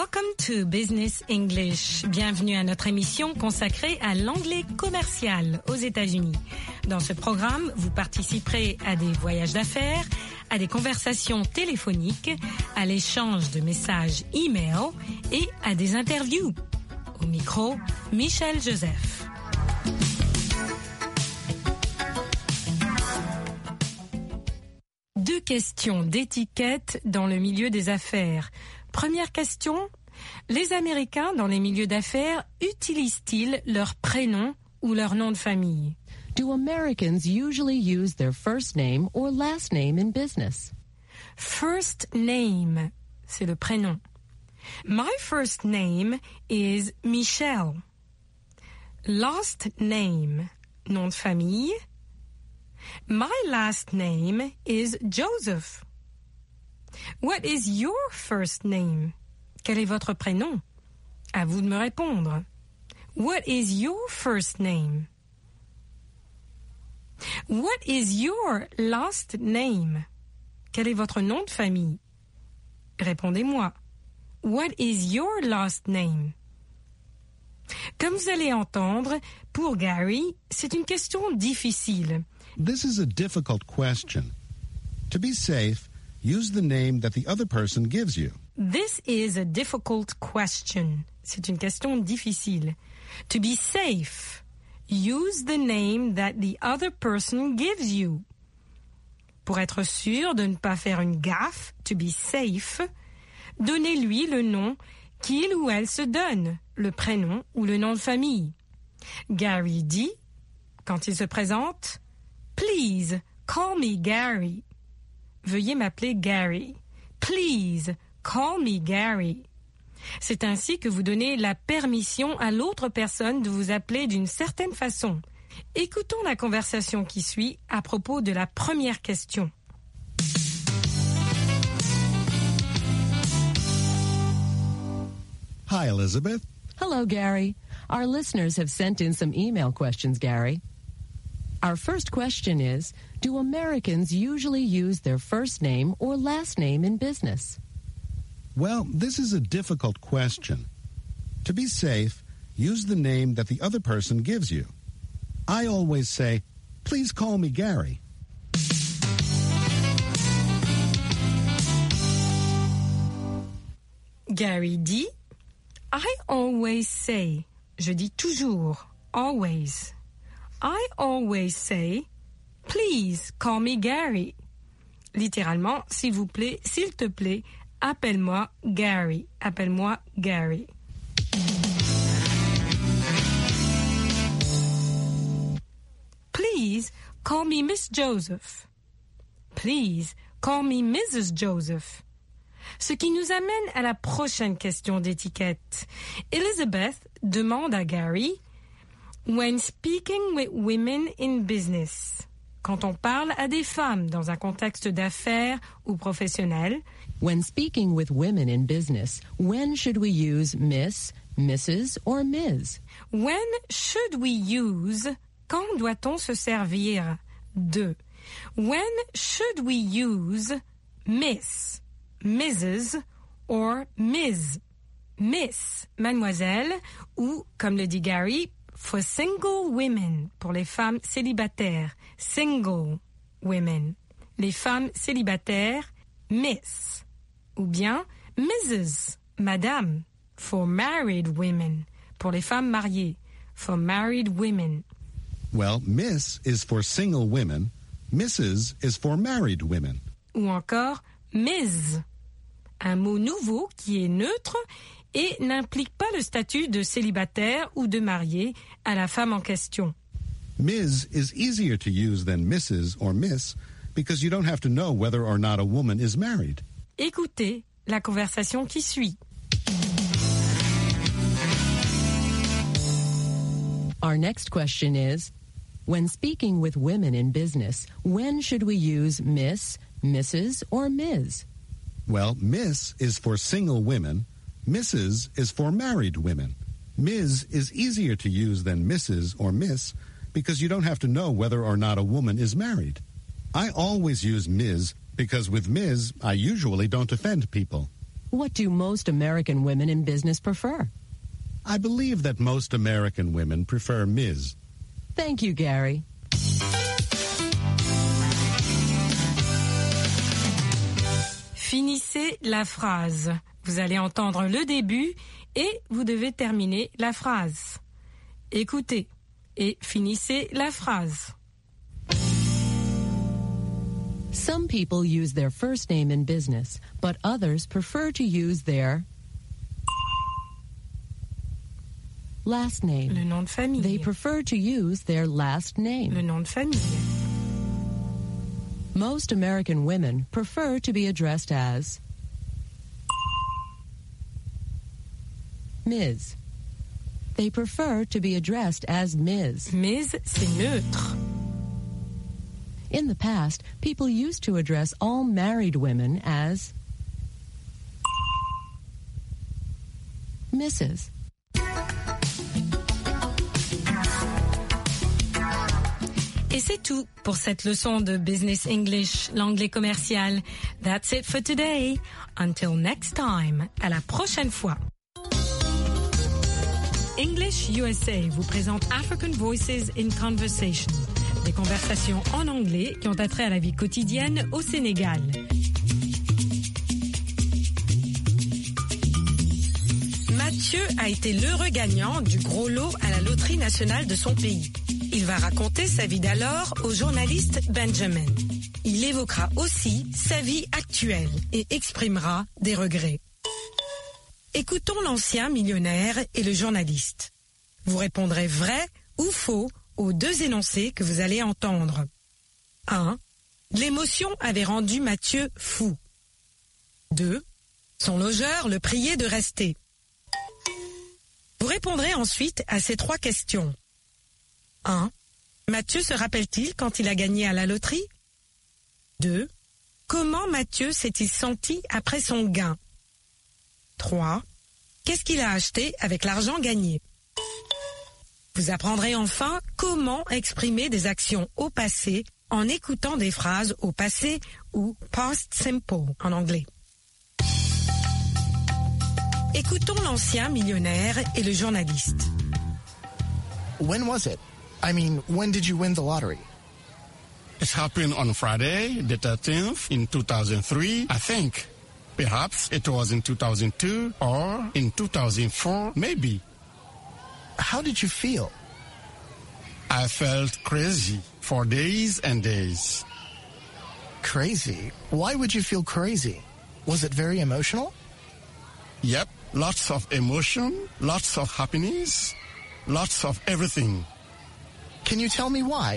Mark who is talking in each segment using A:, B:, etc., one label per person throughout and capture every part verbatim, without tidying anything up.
A: Welcome to Business English. Bienvenue à notre émission consacrée à l'anglais commercial aux États-Unis. Dans ce programme, vous participerez à des voyages d'affaires, à des conversations téléphoniques, à l'échange de messages e-mail et à des interviews. Au micro, Michel Joseph. Deux questions d'étiquette dans le milieu des affaires. Première question, les Américains dans les milieux d'affaires utilisent-ils leur prénom ou leur nom de famille?
B: Do Americans usually use their first name or last name in business?
A: First name, c'est le prénom. My first name is Michelle. Last name, nom de famille. My last name is Joseph. What is your first name? Quel est votre prénom? À vous de me répondre. What is your first name? What is your last name? Quel est votre nom de famille? Répondez-moi. What is your last name? Comme vous allez entendre, pour Gary, c'est une question difficile.
C: This is a difficult question. To be safe, use the name that the other person gives you.
A: This is a difficult question. C'est une question difficile. To be safe, use the name that the other person gives you. Pour être sûr de ne pas faire une gaffe, to be safe, donnez-lui le nom qu'il ou elle se donne, le prénom ou le nom de famille. Gary dit, quand il se présente, « Please, call me Gary ». Veuillez m'appeler Gary. Please, call me Gary. C'est ainsi que vous donnez la permission à l'autre personne de vous appeler d'une certaine façon. Écoutons la conversation qui suit à propos de la première question.
C: Hi, Elizabeth.
B: Hello, Gary. Our listeners have sent in some email questions, Gary. Our first question is, do Americans usually use their first name or last name in business?
C: Well, this is a difficult question. To be safe, use the name that the other person gives you. I always say, please call me Gary.
A: Gary dit, I always say, je dis toujours, always. I always say, please call me Gary. Littéralement, s'il vous plaît, s'il te plaît, appelle-moi Gary. Appelle-moi Gary. Please call me Miss Joseph. Please call me Missus Joseph. Ce qui nous amène à la prochaine question d'étiquette. Elizabeth demande à Gary, when speaking with women in business, quand on parle à des femmes dans un contexte d'affaires ou professionnel,
B: when speaking with women in business, when should we use Miss, Missus or Miz?
A: When should we use, quand doit-on se servir de? When should we use Miss, Missus or Miz? Miss, mademoiselle, ou, comme le dit Gary, for single women, pour les femmes célibataires, single women. Les femmes célibataires, Miss. Ou bien Missus, madame, for married women, pour les femmes mariées, for married women.
C: Well, Miss is for single women, Missus is for married women.
A: Ou encore Miz, un mot nouveau qui est neutre et n'implique pas le statut de célibataire ou de marié à la femme en question.
C: Miz is easier to use than Missus or Miss because you don't have to know whether or not a woman is married.
A: Écoutez la conversation qui suit.
B: Our next question is, when speaking with women in business, when should we use Miss, Missus or Miz?
C: Well, Miss is for single women, Missus is for married women. Miz is easier to use than Missus or Miss because you don't have to know whether or not a woman is married. I always use Miz because with Miz, I usually don't offend people.
B: What do most American women in business prefer?
C: I believe that most American women prefer Miz
B: Thank you, Gary.
A: Finissez la phrase. Vous allez entendre le début et vous devez terminer la phrase. Écoutez et finissez la phrase.
B: Some people use their first name in business, but others prefer to use their last name.
A: Le nom de famille.
B: They prefer to use their last name.
A: Le nom de famille.
B: Most American women prefer to be addressed as Miz They prefer to be addressed as Miz
A: Miz, c'est neutre.
B: In the past, people used to address all married women as Missus
A: Et c'est tout pour cette leçon de Business English, l'anglais commercial. That's it for today. Until next time. À la prochaine fois. English U S A vous présente African Voices in Conversation. Des conversations en anglais qui ont attrait à la vie quotidienne au Sénégal. Mathieu a été l'heureux gagnant du gros lot à la loterie nationale de son pays. Il va raconter sa vie d'alors au journaliste Benjamin. Il évoquera aussi sa vie actuelle et exprimera des regrets. Écoutons l'ancien millionnaire et le journaliste. Vous répondrez vrai ou faux aux deux énoncés que vous allez entendre. un. L'émotion avait rendu Mathieu fou. deux. Son logeur le priait de rester. Vous répondrez ensuite à ces trois questions. un. Mathieu se rappelle-t-il quand il a gagné à la loterie? deux. Comment Mathieu s'est-il senti après son gain? trois. Qu'est-ce qu'il a acheté avec l'argent gagné? Vous apprendrez enfin comment exprimer des actions au passé en écoutant des phrases au passé ou past simple en anglais. Écoutons l'ancien millionnaire et le journaliste.
D: When was it? I mean, when did you win the lottery?
E: It happened on Friday, the thirteenth, in two thousand three, I think. Perhaps it was in two thousand two or in two thousand four, maybe.
D: How did you feel?
E: I felt crazy for days and days.
D: Crazy? Why would you feel crazy? Was it very emotional?
E: Yep, lots of emotion, lots of happiness, lots of everything.
D: Can you tell me why?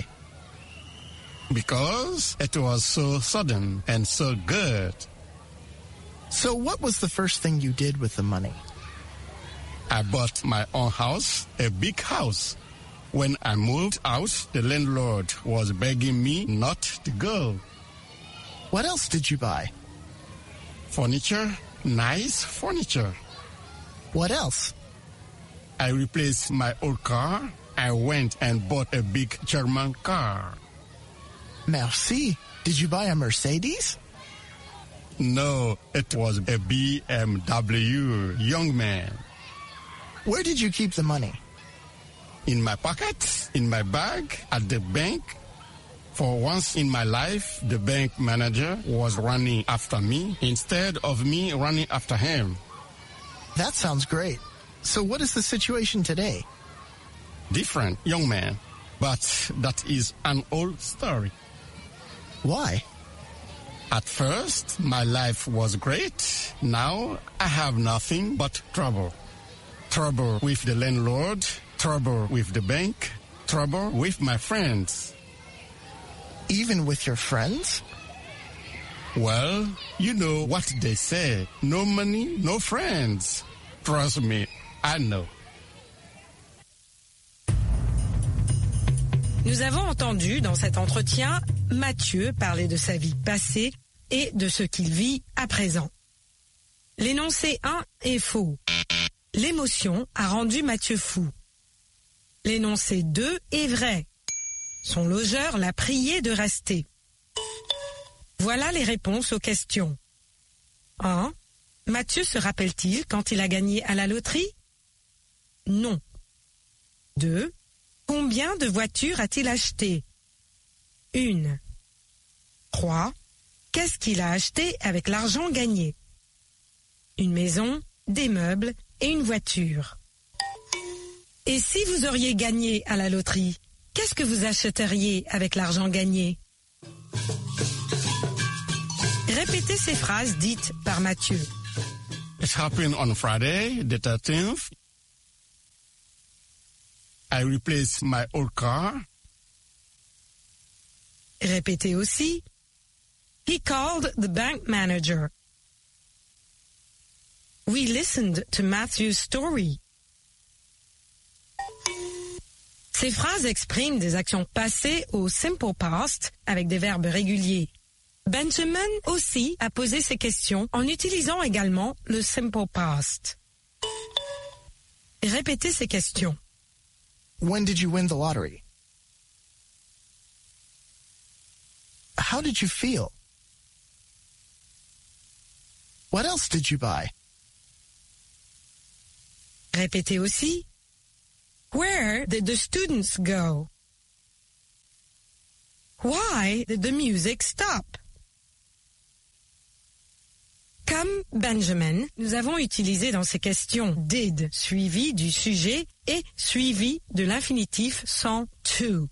E: Because it was so sudden and so good.
D: So what was the first thing you did with the money?
E: I bought my own house, a big house. When I moved out, the landlord was begging me not to go.
D: What else did you buy?
E: Furniture, nice furniture.
D: What else?
E: I replaced my old car. I went and bought a big German car.
D: Merci. Did you buy a Mercedes?
E: No, it was a B M W, young man.
D: Where did you keep the money?
E: In my pocket, in my bag, at the bank. For once in my life, the bank manager was running after me instead of me running after him.
D: That sounds great. So what is the situation today?
E: Different, young man. But that is an old story.
D: Why?
E: At first, my life was great. Now, I have nothing but trouble. Trouble with the landlord, trouble with the bank, trouble with my friends.
D: Even with your friends?
E: Well, you know what they say. No money, no friends. Trust me, I know.
A: Nous avons entendu dans cet entretien Mathieu parler de sa vie passée et de ce qu'il vit à présent. L'énoncé un est faux. L'émotion a rendu Mathieu fou. L'énoncé deux est vrai. Son logeur l'a prié de rester. Voilà les réponses aux questions. un. Mathieu se rappelle-t-il quand il a gagné à la loterie? Non. deux. Combien de voitures a-t-il acheté? Une. trois. Qu'est-ce qu'il a acheté avec l'argent gagné? Une maison, des meubles et une voiture. Et si vous auriez gagné à la loterie, qu'est-ce que vous achèteriez avec l'argent gagné? Répétez ces phrases dites par Mathieu.
E: It happened on Friday, the thirteenth. I replaced my old car.
A: Répétez aussi. He called the bank manager. We listened to Matthew's story. Ces phrases expriment des actions passées au simple past avec des verbes réguliers. Benjamin aussi a posé ces questions en utilisant également le simple past. Répétez ces questions.
D: When did you win the lottery? How did you feel? What else did you buy?
A: Répétez aussi. Where did the students go? Why did the music stop? Comme Benjamin, nous avons utilisé dans ces questions did suivi du sujet et suivi de l'infinitif sans to.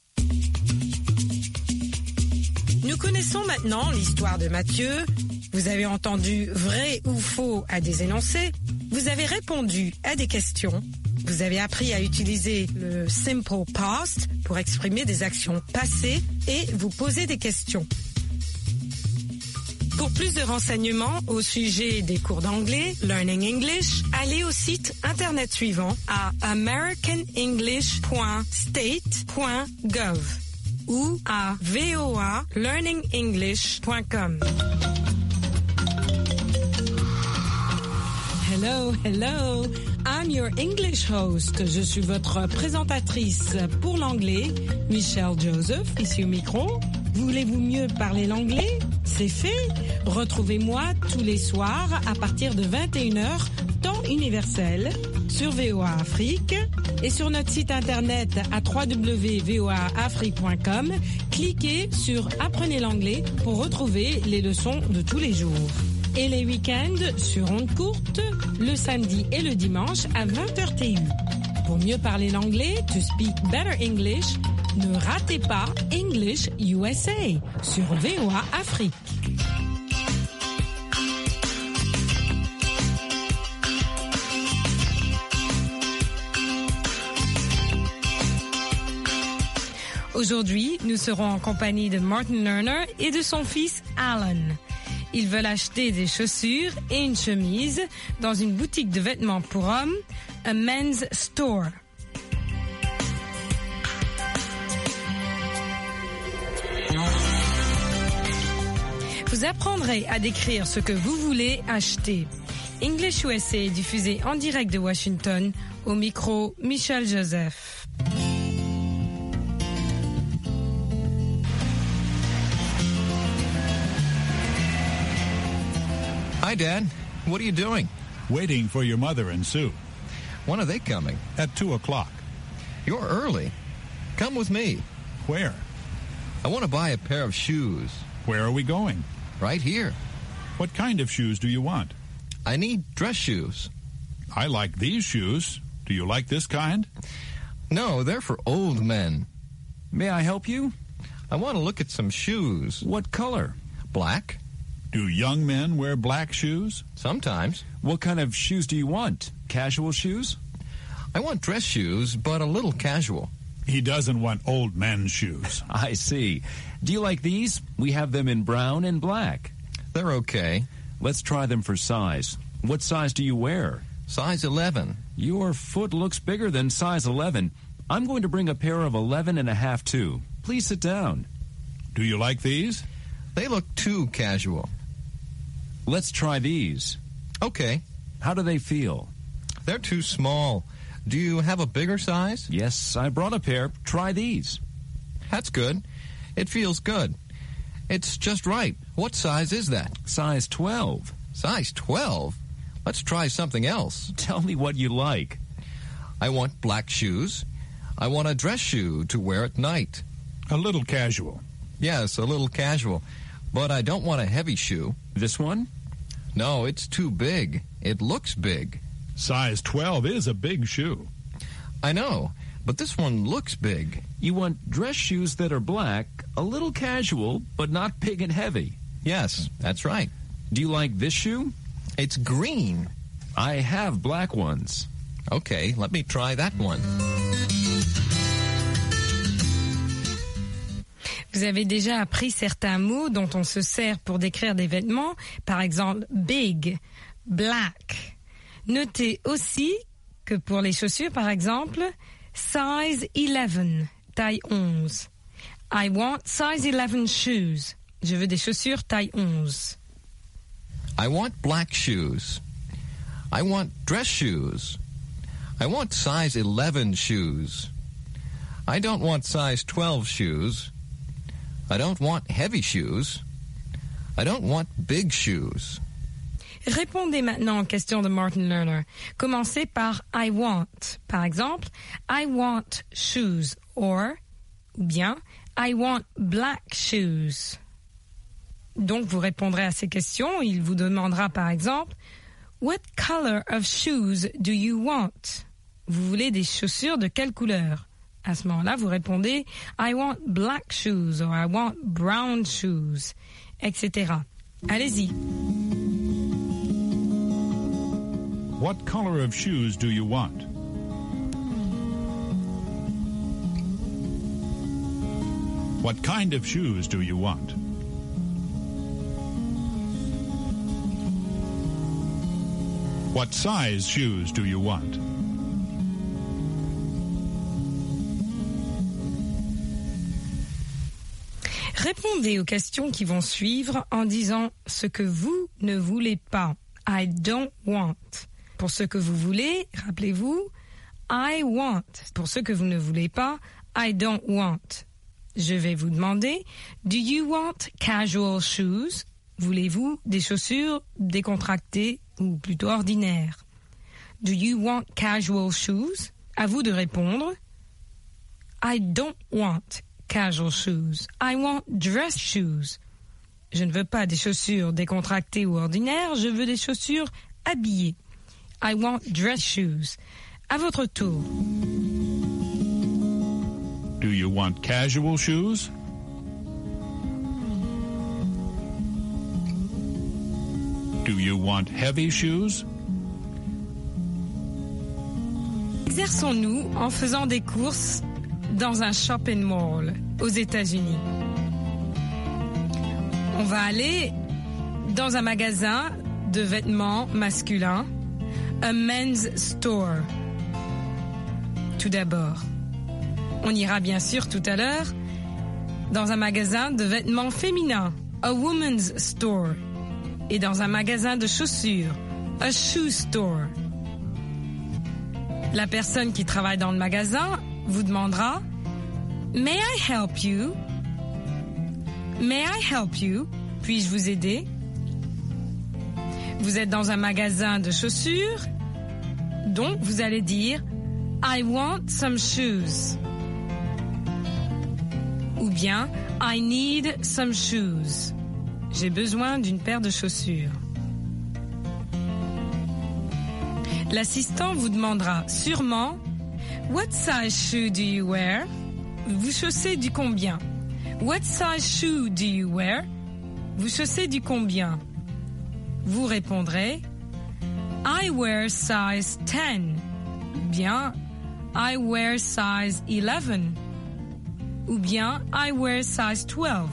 A: Nous connaissons maintenant l'histoire de Mathieu. Vous avez entendu vrai ou faux à des énoncés. Vous avez répondu à des questions. Vous avez appris à utiliser le simple past pour exprimer des actions passées et vous poser des questions. Pour plus de renseignements au sujet des cours d'anglais, Learning English, allez au site internet suivant à american english point state point gov ou à v o a learning english point com. Hello, hello. I'm your English host. Je suis votre présentatrice pour l'anglais, Michelle Joseph, ici au micro. Voulez-vous mieux parler l'anglais? C'est fait. Retrouvez-moi tous les soirs à partir de vingt et une heures, temps universel, sur V O A Afrique et sur notre site internet à w w w point v o a afrique point com. Cliquez sur Apprenez l'anglais pour retrouver les leçons de tous les jours. Et les week-ends sur ondes courtes, le samedi et le dimanche à vingt heures T U. Pour mieux parler l'anglais, to speak better English, ne ratez pas English U S A sur V O A Afrique. Aujourd'hui, nous serons en compagnie de Martin Lerner et de son fils Alan. Ils veulent acheter des chaussures et une chemise dans une boutique de vêtements pour hommes, a men's store. Vous apprendrez à décrire ce que vous voulez acheter. English U S A est diffusé en direct de Washington, au micro Michelle Joseph.
F: Hi, Dad. What are you doing?
G: Waiting for your mother and Sue.
F: When are they coming?
G: At two o'clock.
F: You're early. Come with me.
G: Where?
F: I want to buy a pair of shoes.
G: Where are we going?
F: Right here.
G: What kind of shoes do you want?
F: I need dress shoes.
G: I like these shoes. Do you like this kind?
F: No, they're for old men.
H: May I help you?
F: I want to look at some shoes.
H: What color?
F: Black.
G: Do young men wear black shoes?
F: Sometimes.
H: What kind of shoes do you want? Casual shoes?
F: I want dress shoes, but a little casual.
G: He doesn't want old men's shoes.
H: I see. Do you like these? We have them in brown and black.
F: They're okay.
H: Let's try them for size. What size do you wear?
F: Size eleven.
H: Your foot looks bigger than size eleven. I'm going to bring a pair of eleven and a half too. Please sit down.
G: Do you like these?
F: They look too casual.
H: Let's try these.
F: Okay.
H: How do they feel?
F: They're too small. Do you have a bigger size?
H: Yes, I brought a pair. Try these.
F: That's good. It feels good. It's just right. What size is that?
H: Size twelve.
F: Size twelve? Let's try something else.
H: Tell me what you like.
F: I want black shoes. I want a dress shoe to wear at night.
G: A little casual.
F: Yes, a little casual. But I don't want a heavy shoe.
H: This one?
F: No, it's too big. It looks big.
G: Size twelve is a big shoe.
F: I know, but this one looks big.
H: You want dress shoes that are black, a little casual, but not big and heavy.
F: Yes, that's right.
H: Do you like this shoe?
F: It's green.
H: I have black ones.
F: Okay, let me try that one.
A: Vous avez déjà appris certains mots dont on se sert pour décrire des vêtements, par exemple big, black. Notez aussi que pour les chaussures, par exemple, size eleven, taille onze. I want size eleven shoes. Je veux des chaussures taille onze.
F: I want black shoes. I want dress shoes. I want size eleven shoes. I don't want size twelve shoes. I don't want heavy shoes. I don't want big shoes.
A: Répondez maintenant aux questions de Martin Lerner. Commencez par I want. Par exemple, I want shoes. Or, ou bien, I want black shoes. Donc, vous répondrez à ces questions. Il vous demandera par exemple, What color of shoes do you want? Vous voulez des chaussures de quelle couleur? À ce moment-là, vous répondez I want black shoes or I want brown shoes, et cetera. Allez-y.
G: What color of shoes do you want? What kind of shoes do you want? What size shoes do you want?
A: Répondez aux questions qui vont suivre en disant ce que vous ne voulez pas. I don't want. Pour ce que vous voulez, rappelez-vous, I want. Pour ce que vous ne voulez pas, I don't want. Je vais vous demander, do you want casual shoes? Voulez-vous des chaussures décontractées ou plutôt ordinaires? Do you want casual shoes? À vous de répondre. I don't want casual shoes. I want dress shoes. Je ne veux pas des chaussures décontractées ou ordinaires, je veux des chaussures habillées. I want dress shoes. À votre tour.
G: Do you want casual shoes? Do you want heavy shoes?
A: Exerçons-nous en faisant des courses dans un shopping mall aux États-Unis. On va aller dans un magasin de vêtements masculins, a men's store. Tout d'abord, on ira bien sûr tout à l'heure dans un magasin de vêtements féminins, a woman's store, et dans un magasin de chaussures, a shoe store. La personne qui travaille dans le magasin vous demandera « May I help you? May I help you? Puis-je vous aider? » Vous êtes dans un magasin de chaussures, donc vous allez dire « I want some shoes » ou bien « I need some shoes ». J'ai besoin d'une paire de chaussures. L'assistant vous demandera sûrement « What size shoe do you wear? » Vous chaussez du combien? What size shoe do you wear? Vous chaussez du combien? Vous répondrez I wear size ten. Ou bien I wear size eleven. Ou bien I wear size twelve.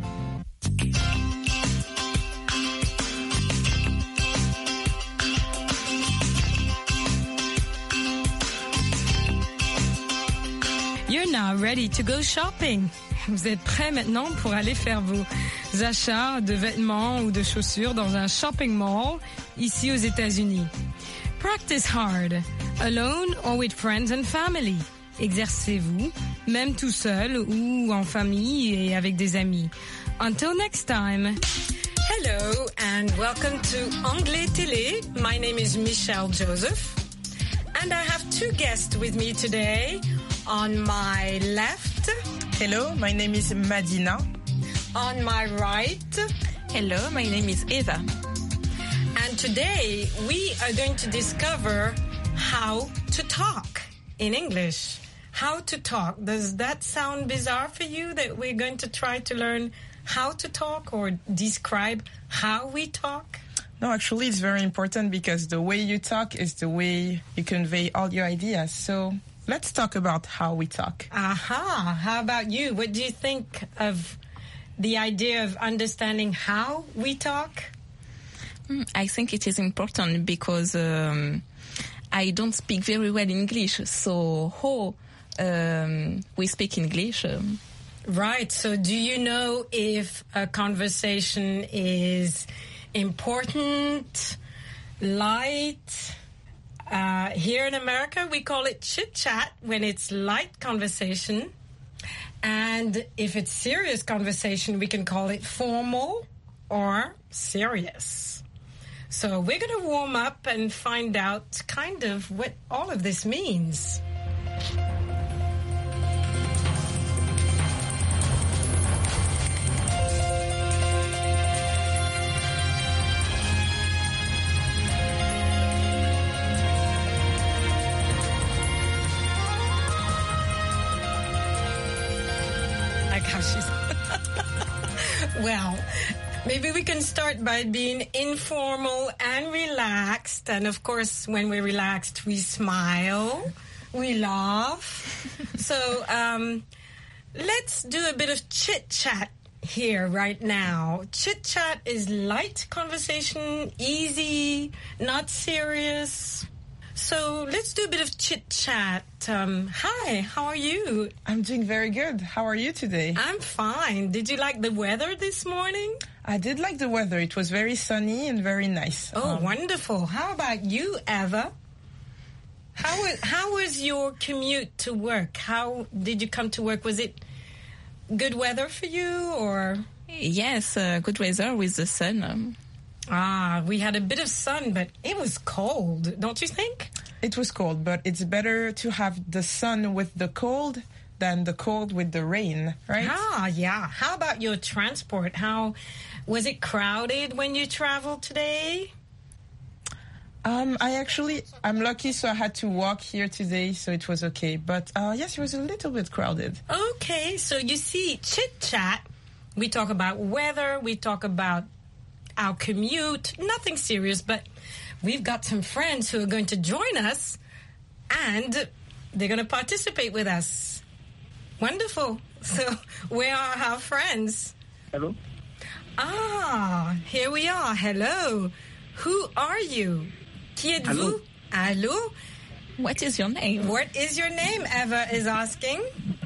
A: You're now ready to go shopping. Vous êtes prêts maintenant pour aller faire vos achats de vêtements ou de chaussures dans un shopping mall ici aux États-Unis. Practice hard, alone or with friends and family. Exercez-vous, même tout seul ou en famille et avec des amis. Until next time. Hello and welcome to Anglais Télé. My name is Michelle Joseph and I have two guests with me today. On my left,
I: hello, my name is Madina.
A: On my right,
J: hello, my name is Eva.
A: And today we are going to discover how to talk in English. How to talk. Does that sound bizarre for you that we're going to try to learn how to talk or describe how we talk?
I: No, actually it's very important because the way you talk is the way you convey all your ideas. So let's talk about how we talk.
A: Aha. How about you? What do you think of the idea of understanding how we talk?
J: I think it is important because um, I don't speak very well English. So how um, we speak English? Um,
A: Right. So do you know if a conversation is important, light? Uh, here in America, we call it chit-chat when it's light conversation. And if it's serious conversation, we can call it formal or serious. So we're going to warm up and find out kind of what all of this means. Well, maybe we can start by being informal and relaxed. And of course, when we're relaxed, we smile, we laugh. So um, let's do a bit of chit-chat here right now. Chit-chat is light conversation, easy, not serious. So let's do a bit of chit-chat. Um, hi, how are you?
I: I'm doing very good. How are you today?
A: I'm fine. Did you like the weather this morning?
I: I did like the weather. It was very sunny and very nice.
A: Oh,
I: um,
A: wonderful. How about you, Eva? How was, how was your commute to work? How did you come to work? Was it good weather for you or?
J: Yes, uh, good weather with the sun. Um,
A: Ah, we had a bit of sun, but it was cold, don't you think?
I: It was cold, but it's better to have the sun with the cold than the cold with the rain, right?
A: Ah, yeah. How about your transport? How was it crowded when you traveled today?
I: Um, I actually, I'm lucky, so I had to walk here today, so it was okay. But uh, yes, it was a little bit crowded.
A: Okay, so you see, chit-chat, we talk about weather, we talk about our commute, nothing serious, but we've got some friends who are going to join us and they're going to participate with us. Wonderful. So where are our friends?
K: Hello.
A: Ah, here we are. Hello. Who are you? Qui êtes-vous? Allô?
J: What is your name?
A: What is your name? Eva is asking.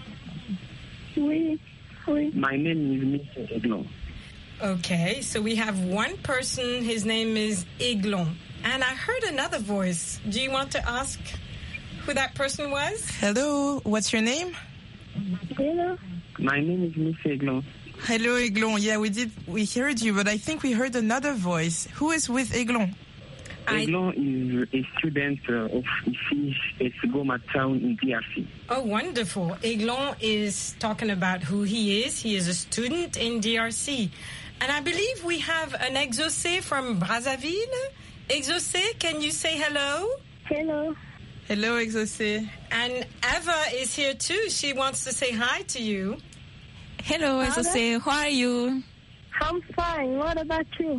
K: Oui. Oui. My name is Mister Eglon.
A: Okay, so we have one person, his name is Eglon. And I heard another voice. Do you want to ask who that person was?
I: Hello, what's your name?
K: Hello. My name is Mister Eglon.
I: Hello, Eglon. Yeah, we did, we heard you, but I think we heard another voice. Who is with Eglon?
K: Eglon is a student uh, of Ici at Goma town in D R C.
A: Oh, wonderful. Eglon is talking about who he is. He is a student in D R C. And I believe we have an Exaucé from Brazzaville. Exaucé, can you say hello?
K: Hello.
I: Hello, Exaucé.
A: And Eva is here too. She wants to say hi to you.
J: Hello, Exaucé. How are you?
K: I'm fine. What about you?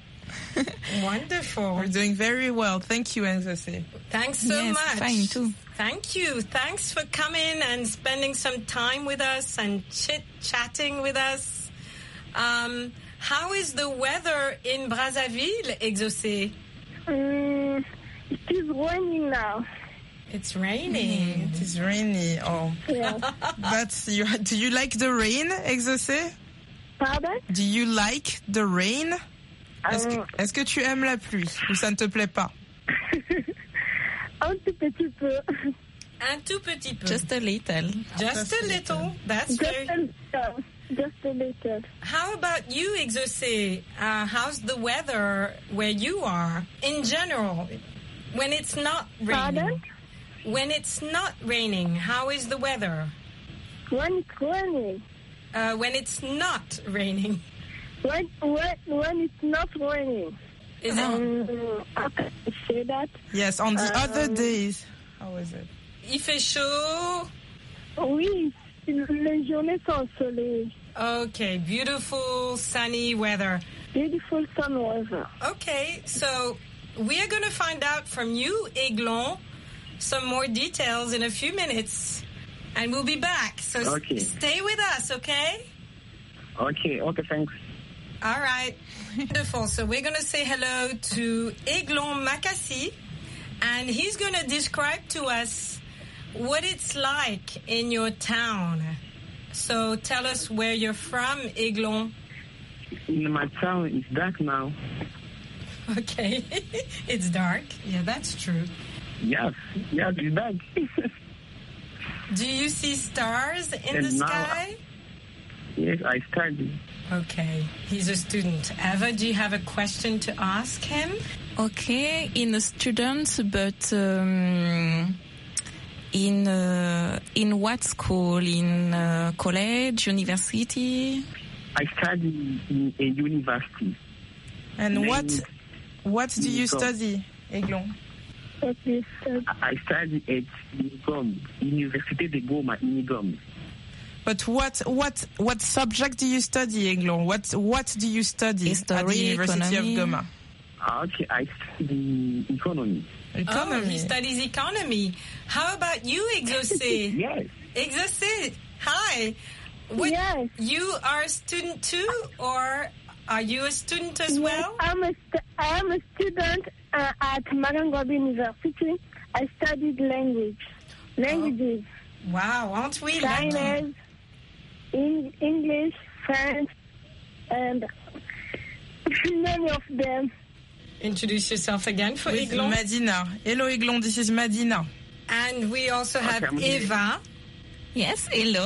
A: Wonderful.
I: We're doing very well. Thank you, Exaucé.
A: Thanks so
J: yes,
A: much.
J: Fine too.
A: Thank you. Thanks for coming and spending some time with us and chit-chatting with us. Um, how is the weather in Brazzaville, Exaucé?
K: Um, it is raining now.
A: It's raining.
I: Mm, it is rainy. Oh,
K: Yeah.
I: that's you. Do you like the rain, Exaucé?
K: Pardon?
I: Do you like the rain? Est-ce que,
K: Um,
I: est-ce que tu aimes la pluie ou ça ne te plaît pas?
K: Un tout petit peu.
A: Un tout petit peu.
J: Just a little.
A: Just a little. That's
K: Just
A: very...
K: a little.
L: just a little.
A: How about you, Exaucé? Uh, how's the weather where you are in general? When it's not raining.
L: Pardon?
A: When it's not raining, how is the weather?
L: When it's raining.
A: Uh, when it's not raining.
L: When, when, when it's not raining.
A: Is it?
L: Um, how can I say that?
I: Yes, on the
L: Um,
I: other days. How is it?
A: Il fait chaud.
L: Oui, les journées sont ensoleillées.
A: Okay, beautiful sunny weather.
L: Beautiful sun weather.
A: Okay, so we are going to find out from you, Aiglon, some more details in a few minutes. And we'll be back. So
K: Okay.
A: s- stay with us, okay?
K: Okay, okay, thanks.
A: All right. Wonderful. So we're going to say hello to Aiglon Makassi, and he's going to describe to us what it's like in your town. So tell us where you're from, Aiglon.
K: In my town, it's dark now.
A: Okay. It's dark. Yeah, that's true.
K: Yes, yes, it's dark.
A: Do you see stars in
K: And
A: the
K: now-
A: sky?
K: Yes, I study.
A: Okay. He's a student. Eva, do you have a question to ask him?
J: Okay, in a student, but um, in uh, in what school? In uh, college, university?
K: I study in a university.
I: And
K: Named
I: what what do you
K: Nico.
I: study, Aiglon?
L: What is that?
K: I study at Unigom, Université de Goma, Unigom.
I: But what what what subject do you study, Aiglon? What what do you study at the
J: History,
I: University
J: economy.
I: of Goma?
K: Okay, I study economy.
A: Oh,
I: Economy.
A: he studies economy. How about you, Exaucé?
K: Yes.
A: Exaucé, hi. What,
L: Yes.
A: You are a student too, or are you a student as well?
L: I'm a st- I am a student uh, at Marangwabi University. I studied language. Languages.
A: Wow, aren't we lucky?
L: Chinese, in- English, French, and many of them.
A: Introduce yourself again for
I: With
A: Aiglon.
I: Madina. Hello, Aiglon. This is Madina.
A: And we also have
K: I'm here.
A: Eva.
J: Yes, hello.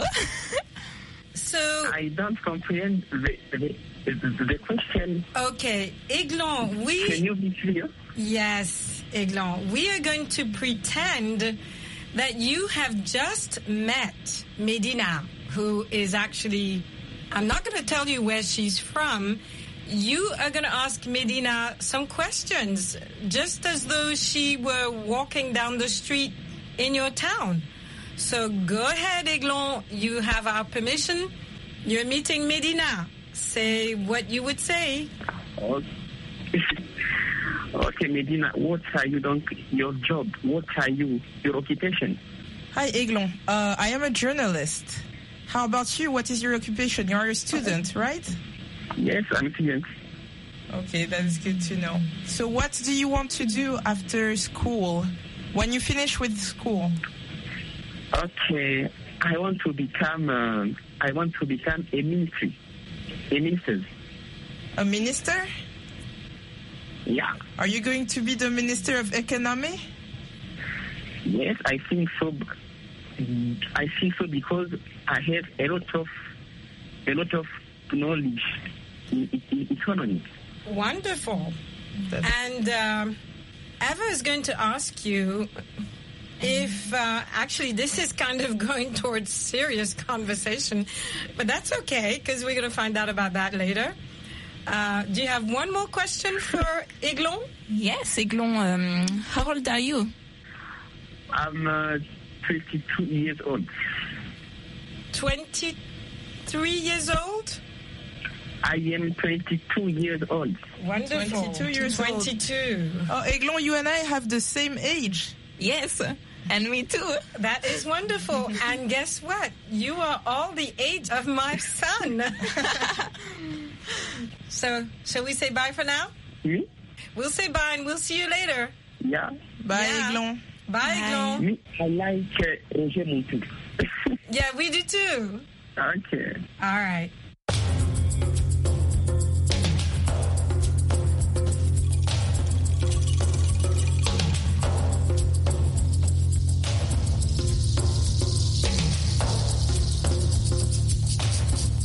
A: So,
K: I don't comprehend the, the, the, the question.
A: okay, Aiglon,
K: Can
A: we...
K: you be clear?
A: Yes, Aiglon, we are going to pretend that you have just met Medina, who is actually... I'm not going to tell you where she's from. You are going to ask Medina some questions, just as though she were walking down the street in your town. So go ahead, Aiglon. You have our permission. You're meeting Medina. Say what you would say.
K: Okay. Okay, Medina, what are you doing? Your job? What are you? Your occupation?
I: Hi, Aiglon. Uh, I am a journalist. How about you? What is your occupation? You are a student, right?
K: Yes, I'm a student.
I: Okay, that's good to know. So what do you want to do after school? When you finish with school?
K: Okay, I want to become. Uh, I want to become a ministry. A minister.
I: A minister?
K: Yeah.
I: Are you going to be the Minister of Economy?
K: Yes, I think so. I think so because I have a lot of a lot of knowledge in, in economy.
A: Wonderful. And um, Eva is going to ask you if, uh, actually, this is kind of going towards serious conversation, but that's okay because we're going to find out about that later. Uh, do you have one more question for Aiglon?
J: Yes, Aiglon. Um, how old are you?
K: I'm uh, twenty-two years old.
A: twenty-three years old?
K: I am twenty-two years old.
A: Wonderful.
I: twenty-two years old.
A: twenty-two.
I: Oh, Aiglon, you and I have the same age.
J: Yes, and me too.
A: That is wonderful. And guess what? You are all the age of my son. So, shall we say bye for now?
K: Oui?
A: We'll say bye and we'll see you later.
K: Yeah.
I: Bye,
A: Yeah.
I: Aiglon.
A: Bye, Aiglon.
K: Oui, I like uh, Roger Montou.
A: Yeah, we do too.
K: Okay.
A: All right.